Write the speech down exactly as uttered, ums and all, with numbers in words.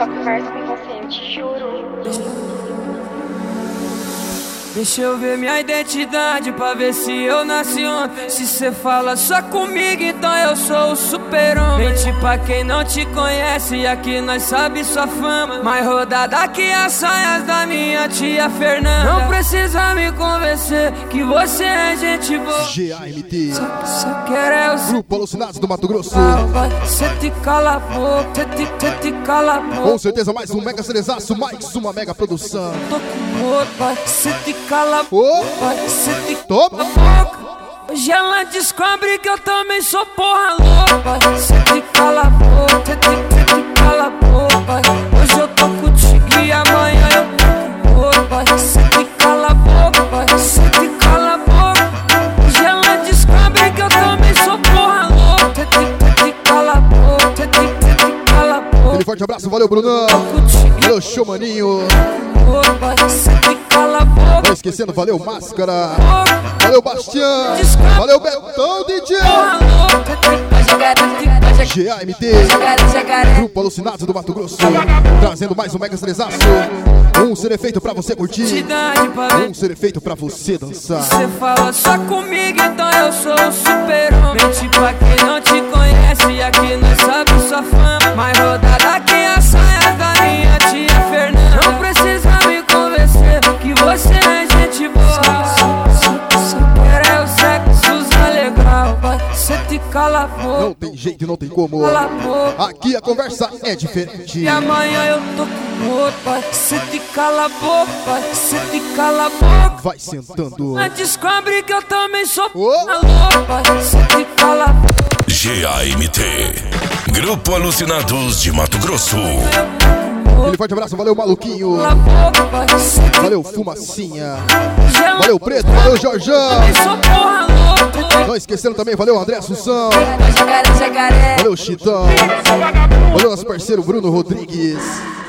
só converso com você, eu te juro. Deixa eu ver minha identidade pra ver se eu nasci ontem. Se cê fala só comigo, então eu sou o super-homem. Mente pra quem não te conhece, aqui nós sabe sua fama. Mais rodada que as saias da minha tia Fernanda. Não precisa me convencer que você é gente boa. G A M T, Só, só quero é o Grupo Alucinados do Mato Grosso. Cê te cala a boca, cê te, cê te cala a boca. Com certeza mais um mega cerezaço, mais uma mega produção. Tô com roupa, cê te cala a boca. Ô, Cê te toma! boca. Hoje ela descobre que eu também sou porra louca. Cê te cala a boca, cê te, cê te cala a boca. Hoje eu tô contigo e amanhã eu tô com roupa. Cê te cala a boca, cê te cala a boca. Hoje ela descobre que eu também sou porra louca. Cê te, cê te cala a boca, cê te, cê te cala a boca. Aquele forte abraço, valeu Brunão. Valeu show maninho. Cê te cala a boca. Não esquecendo, valeu Máscara. Valeu Bastião. Valeu Betão D J. G A M T, Grupo Alucinados do Mato Grosso, trazendo mais um mega estresaço. Um ser feito pra você curtir, um ser feito pra você dançar. Você fala só comigo, então eu sou o super-homem. Mente pra quem não te conhece, aqui nós sabe sua fama. Mais rodada que a saia da minha tia Fernanda. Não precisa me convencer que você é gente boa. Só quero é o sexo legal. Cê te cala a boca. Não tem jeito, não tem como. Cala a boca. Aqui a conversa é diferente. E amanhã eu tô com outro. Cê te cala a boca, cê te cala a boca. Vai sentando. Mas descobre que eu também sou Ô. porra louca. Cê te cala a boca. G A M T, Grupo Alucinados de Mato Grosso. Aquele forte abraço, valeu Maluquinho. Cala a boca, cê te Valeu Fumacinha. gela. Valeu Preto, valeu Jorjão. Também sou porra louca. Não esquecendo também, valeu André Assunção. Valeu Chitão. Valeu nosso parceiro Bruno Rodrigues.